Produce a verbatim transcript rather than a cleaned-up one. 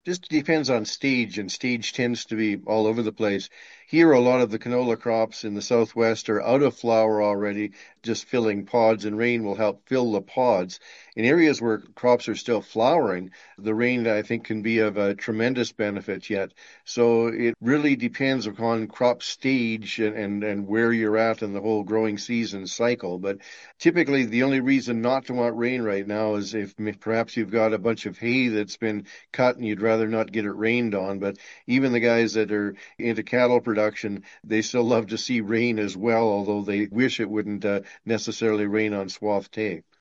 Just depends on stage, and stage tends to be all over the place. Here, a lot of the canola crops in the southwest are out of flower already, just filling pods, and rain will help fill the pods. In areas where crops are still flowering, the rain, I think, can be of a tremendous benefit yet. So it really depends upon crop stage and, and, and where you're at in the whole growing season cycle. But typically, the only reason not to want rain right now is if perhaps you've got a bunch of hay that's been cut and you'd rather not get it rained on. But even the guys that are into cattle production, they still love to see rain as well, although they wish it wouldn't uh, necessarily rain on swathed hay.